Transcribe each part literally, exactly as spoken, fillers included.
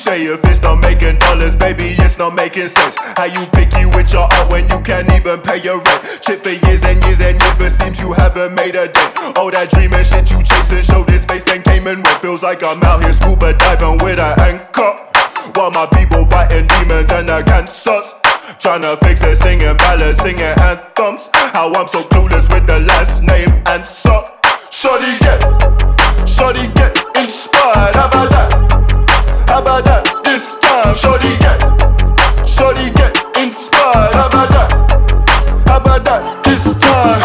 say if it's not making dollars, baby, it's not making sense. How you picky with your art when you can't even pay your rent? Chip for years and years and years, but seems you haven't made a dent. All that dream and shit you chasing, showed his face, then came and went. Feels like I'm out here scuba diving with an anchor, while my people fighting demons and the cancers. Tryna fix it, singing ballads, singing anthems. How I'm so clueless with the last name answer. Shorty get, shorty get inspired. How about that? How about that this time? Shorty get, shorty get inspired. How about that? How about that this time?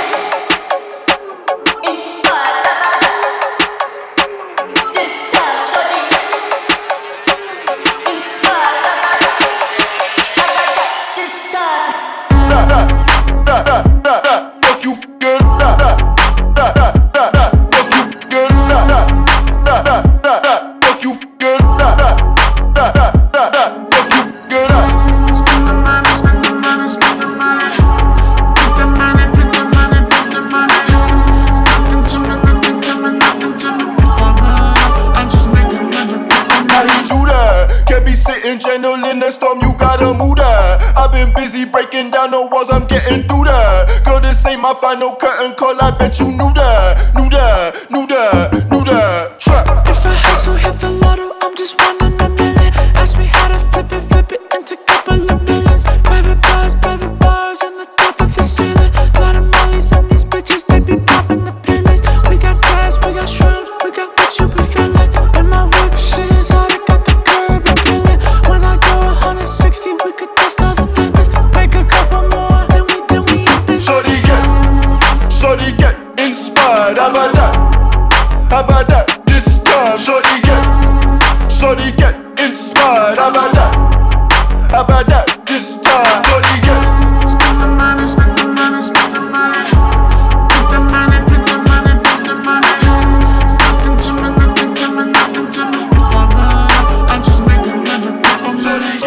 Sitting gentle in the storm, you gotta move that. I've been busy breaking down the walls, I'm getting through that. Girl, this ain't my final curtain call, I bet you knew that. Knew that, knew that, knew that. Trap. If I hustle, hit the lotto, I'm just one in a million. Ask me how to flip it, flip it into couple of millions. Private bars, private bars, on the top of the ceiling. Lot of mollies and these bitches, they be popping the pillies. We got tabs, we got shrooms, we got what you be feeling. And my whip shit is all that got the curb appealing. When I go one sixty, we could test all the limits. Make a couple more, then we, then we in business. Shorty get, shorty get inspired. How about that? How about that this time? Shorty get, shorty get inspired. How about that? How about that this time? Shorty get. Spend the money, spend the money, spend the money. Put the money, put the money, put the money. It's nothing to me, nothing to me, nothing to me. If I run, I just make another couple money.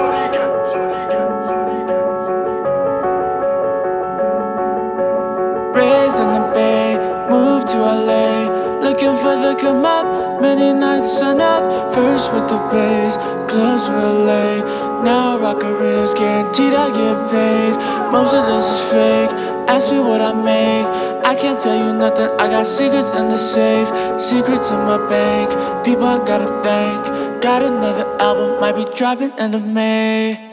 Raised in the Bay, moved to L A, looking for the come up. Many nights sun up, first with the bass, clubs were L A. Now rock arenas, guaranteed I get paid. Most of this is fake, ask me what I make. I can't tell you nothing, I got secrets in the safe. Secrets in my bank, people I gotta thank. Got another album, might be dropping end of May.